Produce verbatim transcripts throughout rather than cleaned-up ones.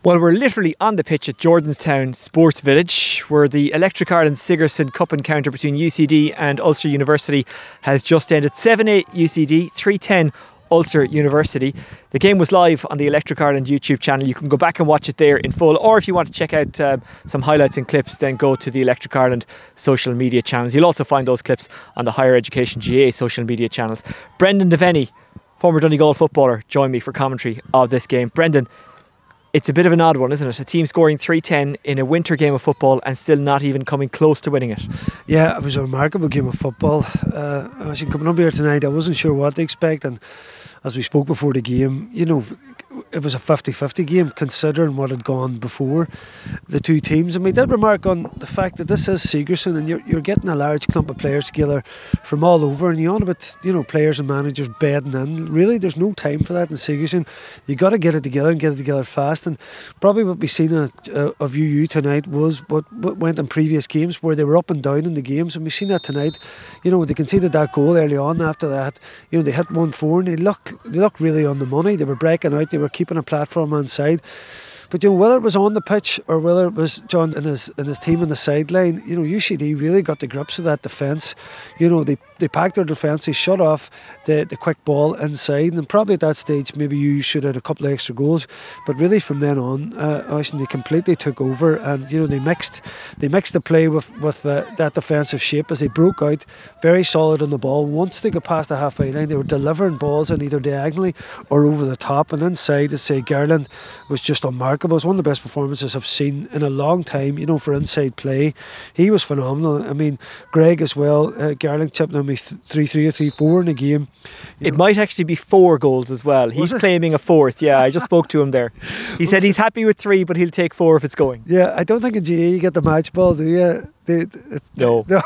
Well, we're literally on the pitch at Jordanstown Sports Village, where the Electric Ireland Sigerson Cup encounter between U C D and Ulster University has just ended. seven eight U C D, three ten Ulster University. The game was live on the Electric Ireland YouTube channel. You can go back and watch it there in full, or if you want to check out uh, some highlights and clips, then go to the Electric Ireland social media channels. You'll also find those clips on the Higher Education G A social media channels. Brendan Devaney, former Donegal footballer, joined me for commentary of this game. Brendan, it's a bit of an odd one, isn't it? A team scoring three ten in a winter game of football and still not even coming close to winning it. Yeah, it was a remarkable game of football. Uh, as you coming up here tonight, I wasn't sure what to expect, and as we spoke before the game, you know, it was a fifty fifty game considering what had gone before the two teams. And we did remark on the fact that this is Sigerson, and you're, you're getting a large clump of players together from all over, and you on about, you know, players and managers bedding in. Really, there's no time for that in Sigerson. You got to get it together and get it together fast. And probably what we've seen uh, uh, of U U tonight was what, what went in previous games, where they were up and down in the games, and we've seen that tonight. You know, they conceded that goal early on. After that, you know, they hit one four and they looked they looked really on the money. They were breaking out. They were keeping a platform on side. But you know, whether it was on the pitch or whether it was John and his and his team on the sideline, you know, U C D really got the grips of that defence. You know, they they packed their defence, they shut off the, the quick ball inside, and probably at that stage maybe you should have had a couple of extra goals. But really from then on, uh, they completely took over, and you know, they mixed they mixed the play with with uh, that defensive shape as they broke out, very solid on the ball. Once they got past the halfway line, they were delivering balls in either diagonally or over the top, and inside, to say Garland was just unmarkable. It was one of the best performances I've seen in a long time, you know, for inside play. He was phenomenal. I mean, Greg as well, uh, Garland chipped on me three three or three four in the game. You it know. Might actually be four goals as well. He's claiming a fourth. Yeah, I just spoke to him there. He said he's happy with three, but he'll take four if it's going. Yeah, I don't think in G A you get the match ball, do you? They, it's, no. no.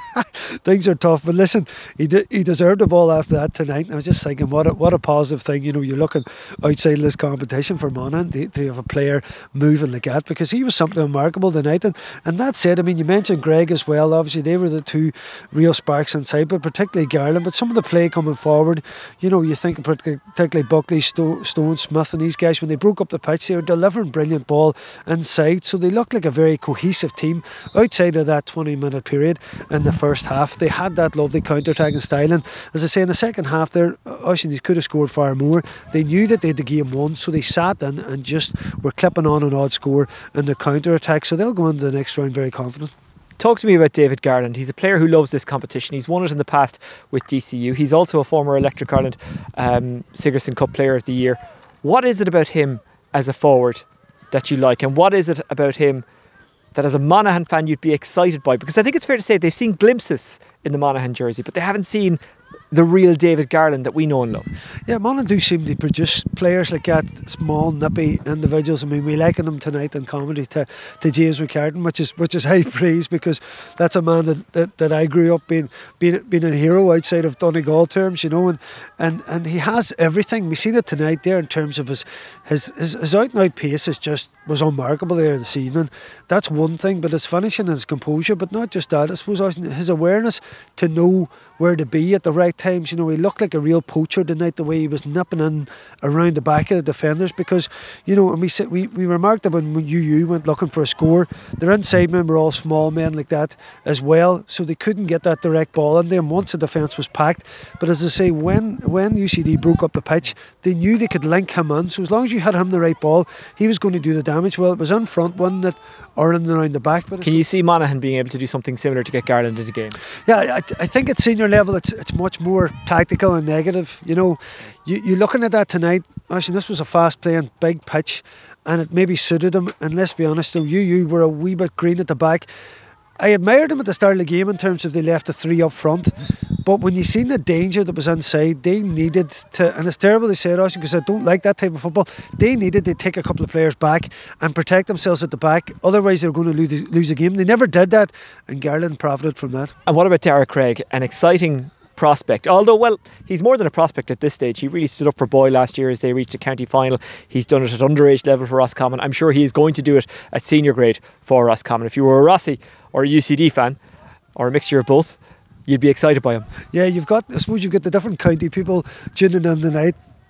Things are tough, but listen, he de- he deserved the ball after that tonight. And I was just thinking, what a, what a positive thing. You know, you're looking outside of this competition for Monaghan to, to have a player moving like that, because he was something remarkable tonight. And, and that said, I mean, you mentioned Greg as well. Obviously, they were the two real sparks inside, but particularly Garland. But some of the play coming forward, you know, you think particularly Buckley, Sto- Stone, Smith, and these guys, when they broke up the pitch, they were delivering brilliant ball inside. So they looked like a very cohesive team outside of that that twenty minute period in the first half. They had that lovely counter-attacking style, and as I say, in the second half there, Ocean could have scored far more. They knew that they had the game won, so they sat in and just were clipping on an odd score in the counter-attack, so they'll go into the next round very confident. Talk to me about David Garland. He's a player who loves this competition. He's won it in the past with D C U. He's also a former Electric Ireland um, Sigerson Cup Player of the Year. What is it about him as a forward that you like, and what is it about him that as a Monaghan fan you'd be excited by? Because I think it's fair to say they've seen glimpses in the Monaghan jersey, but they haven't seen the real David Garland that we know and love. Yeah, Monaghan do seem to produce players like that, small, nippy individuals. I mean, we liken them tonight in comedy to, to James McCartan, which is which is high praise, because that's a man that, that, that I grew up being, being being a hero outside of Donegal terms, you know, and, and, and he has everything. We seen it tonight there in terms of his his, his, his out and out pace is just was unmarkable there this evening. That's one thing, but his finishing and his composure, but not just that, I suppose his awareness to know where to be at the right times. You know, he looked like a real poacher tonight, the way he was nipping in around the back of the defenders, because, you know, and we said we, we remarked that when U U went looking for a score, their inside men were all small men like that as well, so they couldn't get that direct ball in them once the defence was packed. But as I say, when when U C D broke up the pitch, they knew they could link him in, so as long as you had him the right ball, he was going to do the damage. Well, it was in front, wasn't it, or in and around the back. But can you see Monaghan being able to do something similar to get Garland into the game? Yeah, I, I think at senior level it's it's much more tactical and negative. You know, you, you're looking at that tonight. Actually, this was a fast playing big pitch, and it maybe suited them. And let's be honest, though, U U were a wee bit green at the back. I admired them at the start of the game in terms of they left the three up front, but when you seen the danger that was inside, they needed to, and it's terrible to say it, Austin, because I don't like that type of football, they needed to take a couple of players back and protect themselves at the back, otherwise they were going to lose, lose the game. They never did that, and Garland profited from that. And what about Derek Craig? An exciting prospect, although, well, he's more than a prospect at this stage. He really stood up for Boy last year as they reached a county final. He's done it at underage level for Roscommon. I'm sure he is going to do it at senior grade for Roscommon. If you were a Rossi or a U C D fan, or a mixture of both, you'd be excited by him. Yeah, you've got, I suppose you've got the different county people tuning in tonight.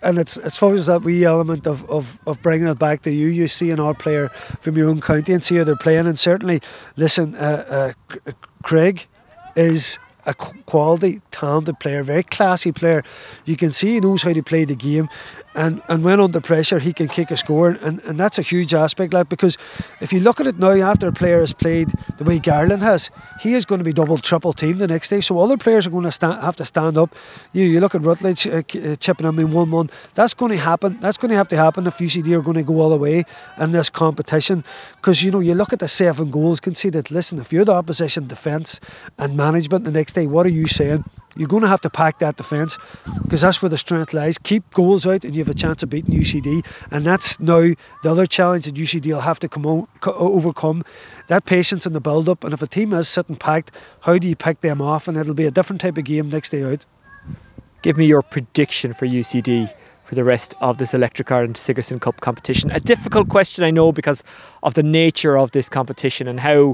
and it's it's always that wee element of, of, of bringing it back to you. You see an odd player from your own county and see how they're playing. And certainly, listen, uh, uh, Craig is a quality, talented player, very classy player. You can see he knows how to play the game, and, and when under pressure he can kick a score, and, and that's a huge aspect, like, because if you look at it now, after a player has played the way Garland has, he is going to be double, triple teamed the next day, so other players are going to sta- have to stand up. You you look at Rutledge uh, uh, chipping him in one one, that's going to happen, that's going to have to happen if U C D are going to go all the way in this competition, because you know, you look at the seven goals conceded. Listen, if you're the opposition defence and management the next day, what are you saying? You're going to have to pack that defence, because that's where the strength lies. Keep goals out and you have a chance of beating U C D, and that's now the other challenge that U C D will have to come o- co- overcome, that patience in the build up. And if a team is sitting packed, how do you pick them off? And it'll be a different type of game next day out. Give me your prediction for U C D for the rest of this Electric Ireland Sigerson Cup competition. A difficult question, I know, because of the nature of this competition and how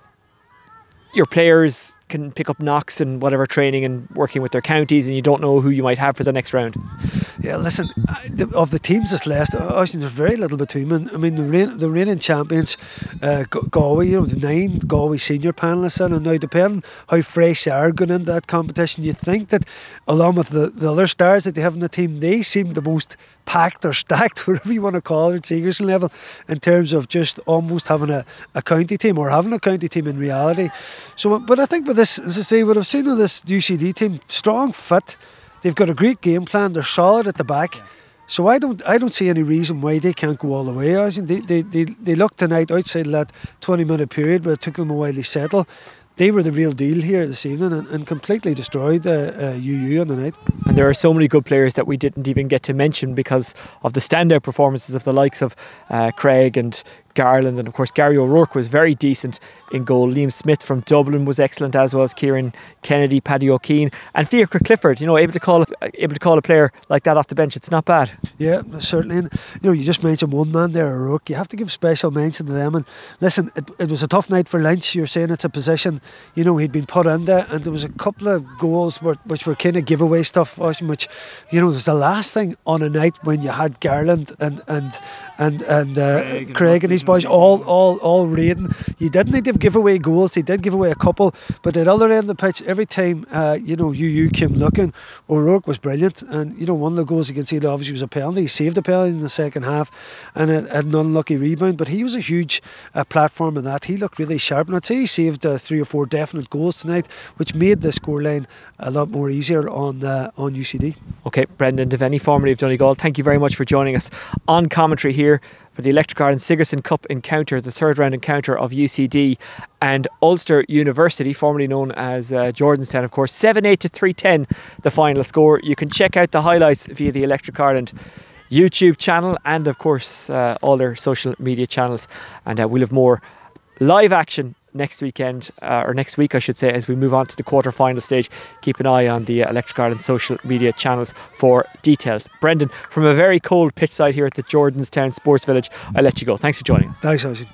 your players can pick up knocks and whatever training and working with their counties, and you don't know who you might have for the next round. Yeah, listen, of the teams that's left, actually there's very little between them. I mean, the, reign, the reigning champions, uh, Galway, you know, the nine Galway senior panellists in, and now depending how fresh they are going into that competition, you think that along with the, the other stars that they have in the team, they seem the most packed or stacked, whatever you want to call it, at Sigerson level, in terms of just almost having a, a county team, or having a county team in reality. So, but I think with this, as I say, what I've seen of this U C D team, strong, fit, they've got a great game plan, they're solid at the back. Yeah. So I don't I don't see any reason why they can't go all the way. I think they, they, they, they looked tonight outside of that twenty minute period, but it took them a while to settle. They were the real deal here this evening, and, and completely destroyed uh, uh, U U on the night. And there are so many good players that we didn't even get to mention because of the standout performances of the likes of uh, Craig and Garland, and of course Gary O'Rourke was very decent in goal. Liam Smith from Dublin was excellent, as well as Kieran Kennedy, Paddy O'Keefe, and Fiachra Clifford. You know, able to call able to call a player like that off the bench, it's not bad. Yeah, certainly. And, you know, you just mentioned one man there, O'Rourke. You have to give special mention to them. And listen, it, it was a tough night for Lynch. You're saying it's a position, you know, he'd been put in there, and there was a couple of goals were, which were kind of giveaway stuff, which, you know, was the last thing on a night when you had Garland and and and and uh, Craig, and, Craig and his boys all all all raiding. You didn't need to give away goals. They did give away a couple, but at the other end of the pitch, every time uh, you know U U came looking, O'Rourke was brilliant. And you know, one of the goals you can see that obviously was a penalty. He saved a penalty in the second half, and a, an unlucky rebound. But he was a huge uh, platform in that. He looked really sharp, and I'd say he saved uh, three or four definite goals tonight, which made the scoreline a lot more easier on uh, on U C D. Okay, Brendan Devaney, formerly of Donegal, thank you very much for joining us on commentary here for the Electric Ireland Sigerson Cup encounter, the third round encounter of U C D and Ulster University, formerly known as uh, Jordanstown, of course. seven eight to three ten the final score. You can check out the highlights via the Electric Ireland YouTube channel and of course uh, all their social media channels, and uh, we'll have more live action next weekend, uh, or next week I should say, as we move on to the quarter-final stage. Keep an eye on the uh, Electric Ireland social media channels for details. Brendan, from a very cold pitch side here at the Jordanstown Sports Village, I'll let you go. Thanks for joining us. Thanks, Oisin.